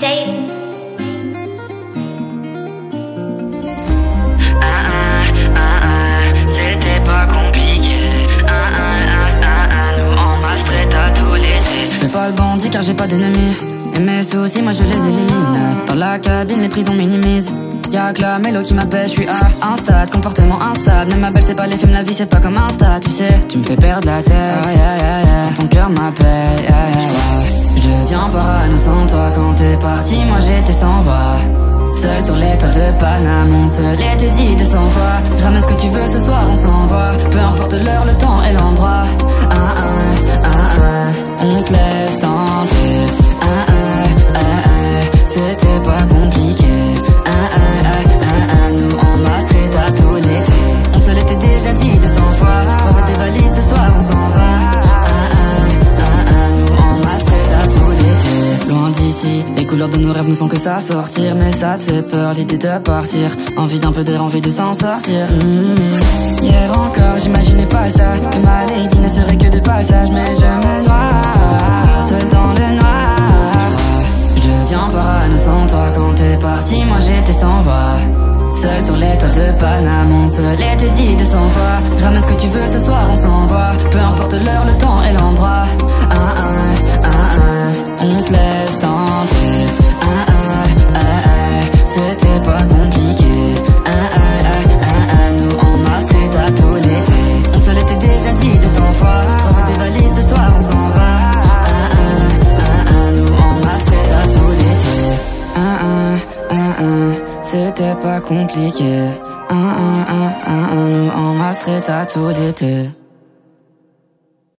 DJ. C'était pas compliqué. Nous en masterait à tous les. Je fais pas le bandit car j'ai pas d'ennemis. Et mes soucis, moi je les élimine. Dans la cabine, les prisons minimisent. Y'a que la mélo qui m'appelle, je suis à un stade, comportement instable. Mais ma belle, c'est pas les films, la vie c'est pas comme un stade. Tu sais, tu me fais perdre la tête. Ton cœur m'appelle, Je viens parano sans toi quand t'es parti, moi j'étais sans voix. Seul sur les toits de Paname, on se l'était dit 200 fois. Ramène ce que tu veux ce soir, on s'envoie. Peu importe l'heure, le temps et l'endroit. On se laisse tenter. C'était pas compliqué. Nous en masterait à tout l'été. On se l'était déjà dit 200 fois. Prends tes valises ce soir, on s'en va. Nous en masterait à tout l'été. Loin d'ici, les couleurs de nos rêves nous font que ça sortir. Mais ça te fait peur l'idée de partir. Envie d'un peu d'air, envie de s'en sortir. Hier encore, j'imaginais pas ça. Que ma lady ne serait que de passage. Mais je me noie, seul dans le noir. Je viens parano sans toi quand t'es parti, moi j'étais sans voix. Seul sur les toits de Paname, on se l'était dit 200 fois. Ramène ce que tu veux ce soir, on s'envoie. Peu importe l'heure, le temps et l'endroit. On se laisse tenter. C'était pas compliqué. Nous en masterait à tout l'été. On se l'était déjà dit 200 fois. Prends tes valises ce soir, on s'en va. Nous en masterait à tout l'été. C'était pas compliqué. Nous en masterait à tout l'été.